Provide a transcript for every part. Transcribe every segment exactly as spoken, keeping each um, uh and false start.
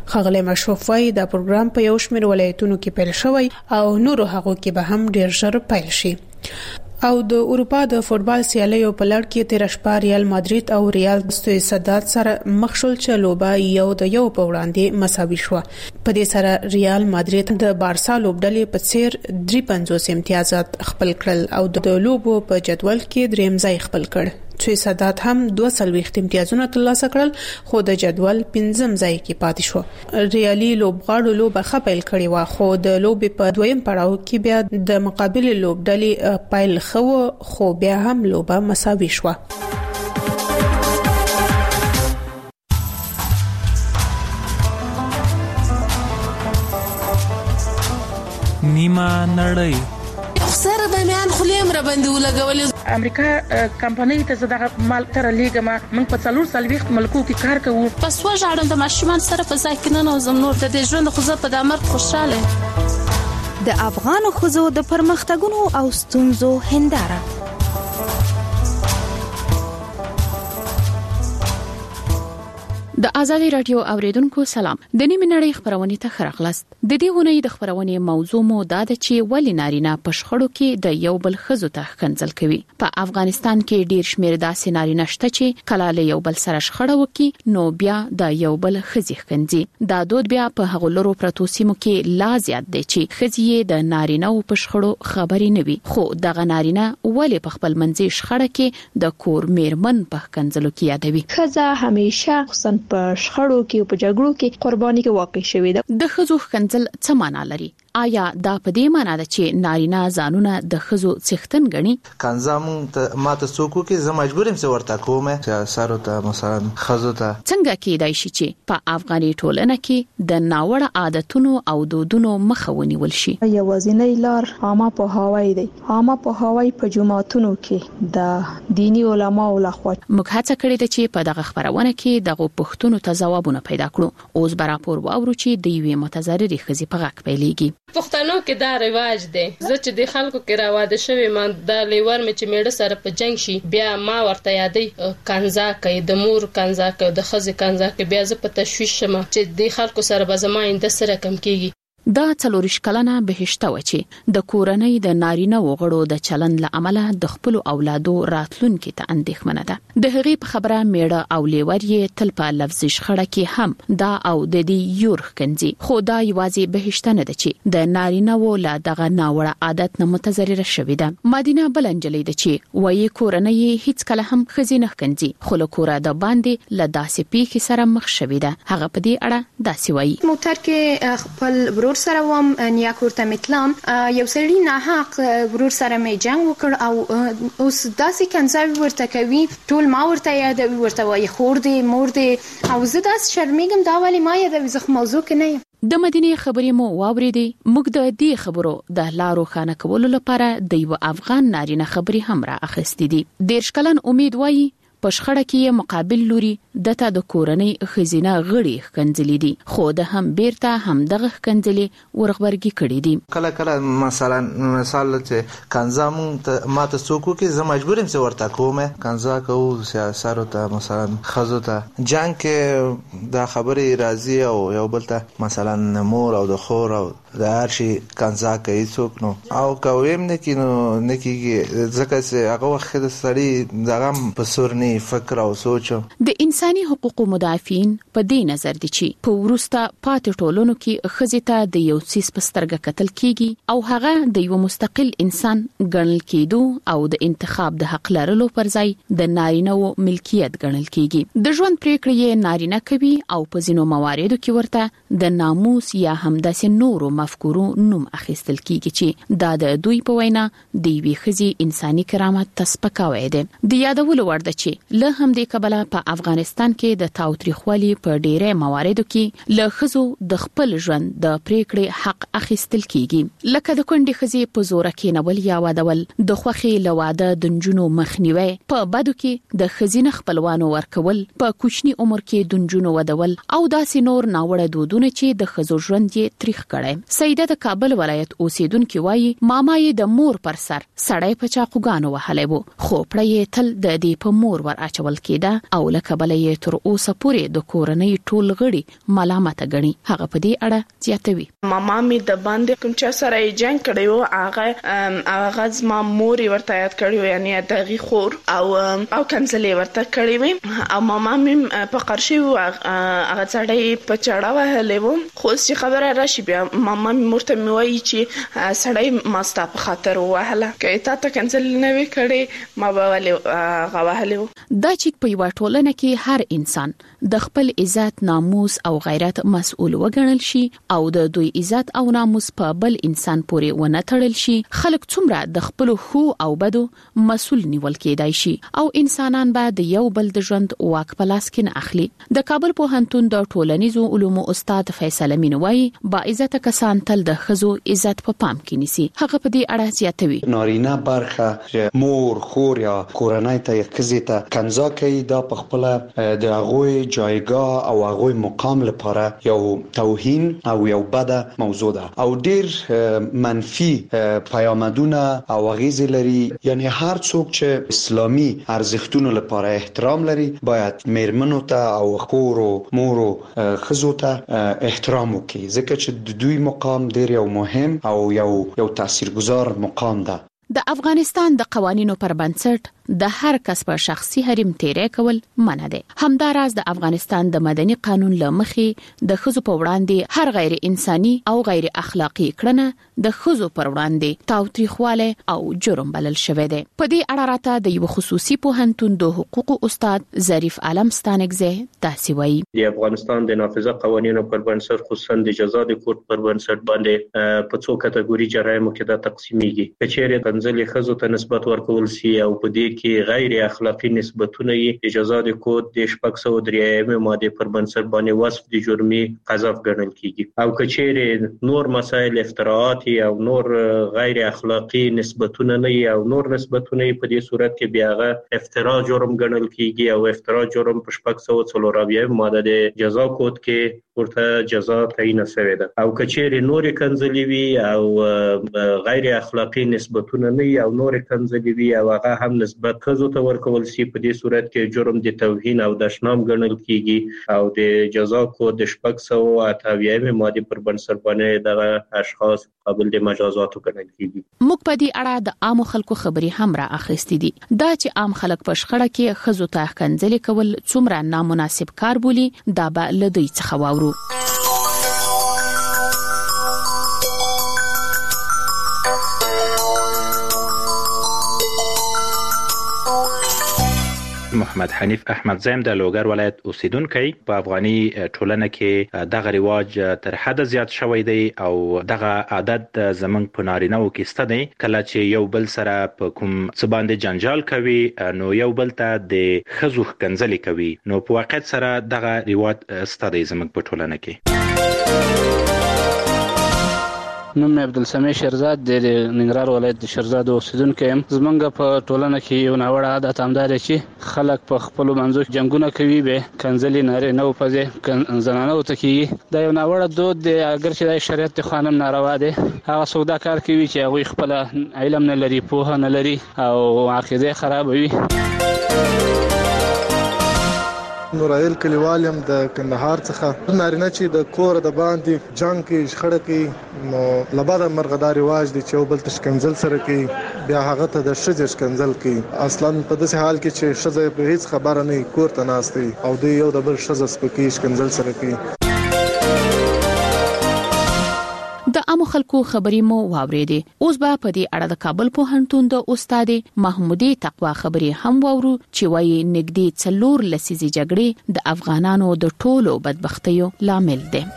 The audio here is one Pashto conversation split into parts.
ښاغلی مشرف وايي دا پروګرام په یو شمېر ولایتونو کې پیل شوی او نورو هغو کې به هم ډیر ژر پیل شي. او د اروپا د فوتبال سیالیو په لړ کې تیر شپه ریال مادرید او ریال سوسیداد سره مخ شول چې لوبه یو د یو په وړاندې مساوي شو. په دې سره ریال مادرید د بارسا لوبډلې په څیر درې پنځوس امتیازات خپل کړل او د لوبو په جدول کې دریم ځای خپل کړ. سوسیداد هم دوه څلوېښت امتیازونه ترلاسه کړل خو د جدول پنځم ځای کې پاتې شو. ریالي لوبغاړو لوبه ښه پیل کړې و خو د لوبې په دویم پړاو کې بیا د مقابل لوبډلې پیل خو خو بیا هم لوبه مساوي شو. نیمه نړۍ سره د میان خلیم را باندې ولګولې. امریکا کمپنۍ ته زده مال تر لیګما موږ په څلور سلويخت ملکو کې کار کوو. پس وژاړم د ماشومان سره په ځای کې نه نوزم نور د دې ژوند خو زه په دامر خوشاله. د افغان خزو د پرمختګونو او ستونزو هنداره. د ازادي رادیو اوریدونکو سلام. د نیمه نړۍ خبرونه ته خراغلاست. د دې غونې د خبرونه موضوع مو دا ده چې ولې نارینه په شخړو کې د یو بل خزو ته ښکنځل کوي. په افغانستان کې ډیر شمیر داسې نارینه شته چې کله له یو بل سره شخړه وکړي نو بیا د یو بل خزي ښکنځي. دا دود بیا په هغو لورو پرتو سیمو کې لا زیات دی چې خزي د نارینه او په شخړو خبري نه وي. خو دغه نارینه ولې په خپل منځي شخړه کې د کور میرمن په ښکنځلو کې یادوي. خزه همیشه خصن په شخړو کې او په جګړو کې قرباني کې واقع شوی ده. د خزو ښکنځل څه معنا لري؟ آیا دا په دې معنی ده چې نارینه ځانونه د خزو څښتن غني؟ کنځم ته ماته څوک کې زه مجبور یم چې ورته کومه چې سارو ته مثلا خزو ته څنګه کېدای شي چې په افغاني ټولنه کې د ناوړه عادتونو او دودونو مخه ونیول شي؟ یوازینۍ لار عامه په هواي دی. عامه په هواي په جماعتونو کې د دینی علماو لخوا موږ هڅه کړې ده چې په دغه خبرونه کې دغه پوښتنو ته ځوابونه پیدا کړو. اوس برابر واورو چې د یوې متضررې خزي په غږ پیلېږي. پښتنو کې دا رواج دی. زه چې د خلکو کې راواده شوی ما د لیور مې چې میړه سره په جنگ شي بیا ما ورته یادې کنزا کوي د مور کنزا کوي د خزي کنزا کوي بیا زه په تشویش شم چې د خلکو سره به زما اند سره کم کیږي. دا څلورش کلنه بهشته و چې د کورنۍ د نارینه وغړو د چلند لامل د خپل اولادو راتلونکو ته اندېښمنه ده. د هغې په خبره میړه او لیور یې تل په لفظي شخړه کې هم دا او د دې یور کنځي. خو دا یوازې بهشته نه ده چې د نارینه و لا دغه ناوړه عادت نه متضرره شوې ده. مدینه بلنجلې ده چې وایي کورنۍ هیڅ کله هم خزینه کنځي خو له کوره د باندې ل داسې پیښې سره مخ شوې ده. هغه په دې اړه داسې وایي. موټر کې خپل برور سره وم نیا کوړه متلام یو سړی نه حق ورور سره مې جنگ وکړ او اوس داسې کنځاوي ورته کوي ټول ما ورته یادوي ورته وایي خور دې مور دې او زه داس شرمېږم دا ولی ما یادوي زه موضوع کې نه یم. د مدینه خبرې مو واورېدې. موږ د دې خبرو د لارو خانه کولو لپاره د یو افغان نارینه خبرې هم را اخستې دي. دیرش کلن امید وایي په شخړه کې مقابل لوري دته د کورنۍ خزینه غړي ښکنځلې دي خو د هم بیرته هم دغه ښکنځلې ورغبرګي کړې دي. کله کله مثلا مثال چې کنځم ته ماته څوک کې زه مجبور یم چې ورته کومه کنځا کوو سیاسارو ته مثلا خزو ته جنگ کې دا خبرې راځي او یو بل ته مثلا مور او د خور او د هر شي کنځا کوي څوک نو او کویم نه کینو نه کیږي ځکه چې هغه وخت د سړی دغه په سورني فکر او سوچ. د انساني حقوقو مدافعین په دې نظر دي چې په ورسته پاتې ټولنو کې ښځې ته د یو څیز په سترګه کتل کیږي او هغه د یو مستقل انسان ګڼل کېدو او د انتخاب د حق لرلو پر ځای د نارینه‌و ملکیت ګڼل کیږي. د ژوند پریکړې یې نارینه کوي او په ځینو مواردو کې ورته د ناموس یا هم داسې نورو مفکورو نوم اخیستل کیږي چې دا د دوی په وینا د یوې ښځې انساني کرامت ته سپکاوی دی. د یادولو وړ ده چې له همدې کبله په افغانستان کې د تاوتریخوالي په ډیره مواردو کې له خزو د خپل ژوند د پریکړې حق اخیستل کیږي لکه د کونډې خزې په زور کې نول یا وادول د خوخي لواده د نجونو مخنیوي په بدو کې د خزینه خپلوانو ورکول په کوچني عمر کې د نجونو ودول او داسې نور ناوړه دودونه چې د خزو ژوند یې تاریخ کړي. سیده د کابل ولایت اوسیدونکو وایي ماما یې د مور پر سر سړی په چاقوګانو وهلی وو خو پړې تل د دې په مور ور اچول کېده او لکه بلې تر اوسه پورې د کورنۍ ټول غړي ملامت غني. هغه په دې اړه زیاتوي. ماما می د باندې کوم چې سره یې جنگ کړیو هغه هغه زما مور ورته یاد کړیو یعنی دغه خور او او کنسلې ورته کړی او ماما می په قرشي هغه ځړې په چاړه وهلې وو. خو چې خبره راشي بیا ماما می مرته می وایي چې سړی ماستا په خاطر وهله کې تا ته کنسل نه وی کړی ما به ولې غواهلو. دا چې په یو ټولنه کې هر انسان د خپل عزت، ناموس او غیرت مسؤل وګڼل شي او د دوی عزت او ناموس په بل انسان پورې ونه تړل شي، خلک څومره د خپل خو او بدو مسؤل نیول کېدای شي او انسانان به د یو بل د ژوند واک په لاس کې نه اخلي. د کابل پوهنتون د ټولنیزو علومو استاد فیصل امین وایي با عزت کسان تل د ښځو عزت په پام کې نیسي. هغه په دې اړه زیاتوي. نارینه برخه مور، خور یا کورنۍ ته ښځې ته کنځا کوي، دا په خپل د هغوی جایګاه او هغوی مقام لپاره یو توهین او یو بده موضوع ده او ډیر منفي پیامدونه او اغیزې لري. یعنی هر څوک چې اسلامي ارزښتونو لپاره احترام لري باید میرمنو ته او خور او مور او ښځو ته احترام وکړي، ځکه چې د دوی مقام ډیر یو مهم او یو یو تاثیرگذار مقام ده. د افغانستان د قوانینو پر بنسټ د هر کس په شخصي حریم تیرې کول منع دي. همداراز د افغانستان د مدني قانون لمخې د ښځو په وړاندې هر غیر انساني او غیر اخلاقی کړنه د ښځو پر وړاندې تاوتریخواله او جرم بلل شوی دی. په دې اړه راته د یو خصوصي پوهنتون د حقوقو استاد ظریف عالم ستانکزی داسې وایي. د افغانستان د نافذه قوانینو پر بنسټ خصوصا د جزا د کود پر بنسټ باندې په څو کټګوري جرایمو کې دا تقسیمیږي. کچېرې کنځلې ښځو ته نسبت ورکول شي او په دې کې غیر اخلاقی نسبتونه یې جزا د کود د شپږ سوه درېیمې ماده پر بنسټ باندې وصف د جرمي قذف ګڼل کیږي. او کچېرې نور مسایل افتراءات او نور غیر اخلاقی نسبتونه نه او نور نسبتونه په دې صورت کې بیا غا افترا جرم ګڼل کیږي او افترا جرم په شپږ سوه څلور اویایم ماده د جزا کود کې ورته جزا تعیین شوې ده. او کچېرې نور کنځلې وي او غیر اخلاقی نسبتونه نه او نور کنځلې وي او هغه هم نسبت ښځو ته ورکول شي، په دې صورت کې جرم د توهین او د شنام ګڼل کیږي او د جزا کود د شپږ سوه اته اویایم ماده پر بنسټ باندې دغه اشخاص قابل د مجازاتو ګڼل کیږي. موږ په دې اړه د عام خلکو خبري هم را اخیستې دي. دا چې عام خلک په شخړه کې ښځو ته کنځلې کول څومره نامناسب کار بولي دا به له دوی څخه واورو. محمد حنیف احمد زیم د لوګر ولایت اوسیدونکي. په افغاني ټولنه کې دغه رواج تر حد زیات شوی دی او دغه عادت زمنګ په نارینه‌و کې ست دی. کله چې یو بل سره په کوم څه باندې جنجال کوي نو یو بل ته د ښځو ښکنځلې کوي، نو په واقعیت سره دغه رواج ست دی زمنګ په ټولنه کې. نوم عبدالسمیع شیرزاد د ننګرهار ولایت د شیرزاد اوسیدونکی یم. زمونږ په ټولنه کې یو ناوړه عادت همدا دی چې خلک په خپلو منځو کې جنګونه کوي، به کنځلې نارینه‌و په ځای زنانه‌و ته کېږي. دا یو ناوړه دود دی، اگر چې د شریعت د خوا هم ناروا دی. هغه څوک دا کار کوي چې هغوی خپله علم نه لري، پوهه نه لري او عقیده خرابوي. نورایل کلیوال یم د کندهار څخه. نارینه چې د کور د باندې جنگ کې شخړه کوي نو لباده مرغه رواج دی چې یو بل ته ښکنځل سره کوي، بیا هغه ته د ښځې ښکنځل کوي. اصلا په داسې حال کې چې ښځه په هیڅ خبره نه کور ته ناست وي او دوی یو د بل ښځه سپکوي، ښکنځل سره کوي. د عامو خلکو خبرې مو واورېدې. اوس به په دې اړه د کابل پوهنتون د استاد محمودي تقوا خبرې هم واورو چې وايي نږدې څلور لسیزې جګړې د افغانانو د ټولو بدبختیو لامل دي.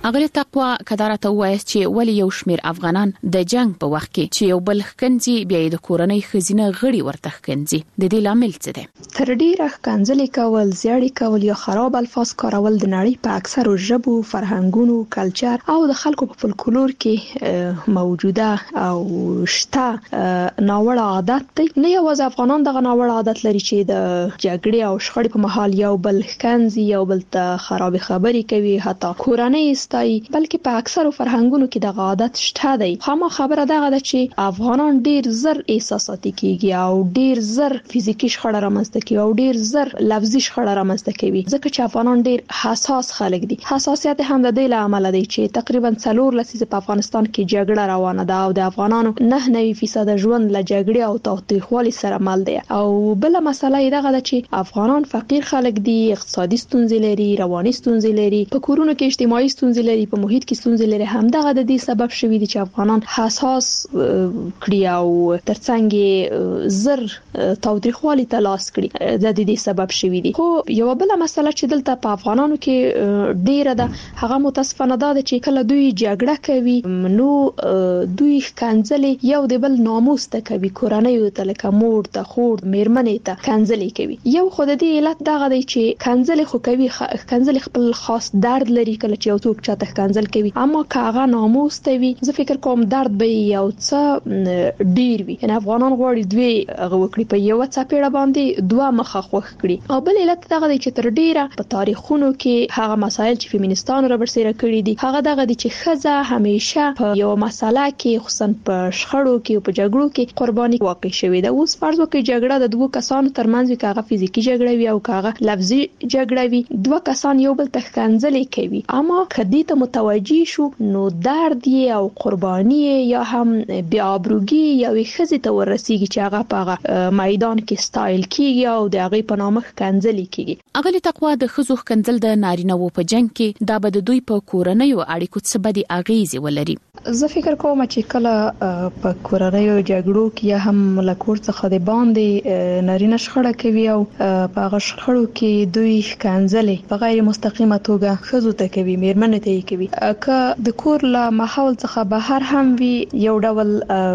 اغلی تقوا کدارته وایي چې ولی یو شمیر افغانان د جنگ په وخت کې چې یو بل ښکنځي بیا د کورنۍ خزینه غړي ورته ښکنځي د دې لامل څه دی؟ تر ډیره ښکنځلې کول، زیاړې کول یا خراب الفاظ کارول د نړۍ په اکثرو ژبو، فرهنګونو، کلچر او د خلکو په فولکلور کې موجوده او شته ناوړه عادت دی. نه یوازې افغانان دغه ناوړه عادت لري چې د جګړې او شخړې په مهال یو بل ښکنځي، یو بل ته خراب خبرې کوي، حتی کورنۍ استایي، بلکې په اکثرو فرهنګونو کې دغه عادت شته دی. خامہ خبره دغه ده چې افغانان ډیر زر احساساتي کیږي او ډیر زر فزیکی شخړه رامنځته کوي او ډیر زر لفظي شخړه رامنځته کوي، ځکه چې افغانان ډیر حساس خلک دي. حساسیت هم د دې له امله دی چې تقریبا څلور لسیزه په افغانستان کې جګړه روانه ده او د افغانانو نه نوي فیصد ژوند له جګړې او تاوتریخوالي سره مل دی. او بل مسله یې دغه ده چې افغانان فقیر خلک دي، اقتصادي ستونزې لري، رواني ستونزې لري، په کورونو کې اجتماعي ستونزې لري، په محیط کې ستونزې لري. هم دغه د دې سبب شوی دی چې افغانان حساس کړي او ترڅنګ زر تاوتریخوالي ته لاس کړي، د دې سبب شوی دی. خو یو بل مسله چې دلته په افغانانو کې ډیره ده هغه متاسفانه ده چې کله دوی جګړه کوي نو دوی ښکنځلې یو د بل ناموس ته کوي، کورنۍ ته لکه مور ته، خور، میرمنې ته ښکنځلې کوي. یو خو د دې علت دغه دی چې ښکنځلې خو کوي، ښکنځلې خپل خاص درد لري کله چې یو څوک چاته ښکنځل کوي، اما که هغه ناموس ته وي زه فکر کوم درد به یو څه ډیر وي. یعنې افغانان غواړي دوی هغه وکړي په یو څپېړه باندې دوه مخه خوښ کړي. او بل علت دغه دی چې تر ډیره په تاریخونو کې هغه مسایل چې فیمینیستانو را برسېره کړي دي هغه دغه دي چې ښځه همیشه په یو مسله کې خصوصا په شخړو کې او په جګړو کې قرباني واقع شوې ده. اوس فرض وکړئ جګړه د دوه کسانو ترمنځ وي، که هغه فزیکی جګړه وي او که هغه لفظي جګړه وي، دوه کسان یو بل ته ښکنځلې کوي، اما که دې ته متوجي شو نو درد یې او قرباني یا هم بې آبروګي یوې ښځې ته ورسیږي چې هغه په هغه میدان کې ستایل کیږي او د هغې په نامه ښکنځلې کیږي. اغلی تقوا د ښځو ښکنځل د نارینه‌وو په جنگ کې دا به د دوی په کورنیو اړیکو څه بدې اغیزې ولري؟ زه فکر کوم چې کله په کورنیو جګړو کې یا هم له کور څخه د باندې نارینه شخړه کوي او په هغه شخړو کې دوی ښکنځلې په غیر مستقیمه توګه ښځو ته کوي، میرمنې ته یې کوي، که د کور له ماحول څخه بهر هم وي یو ډول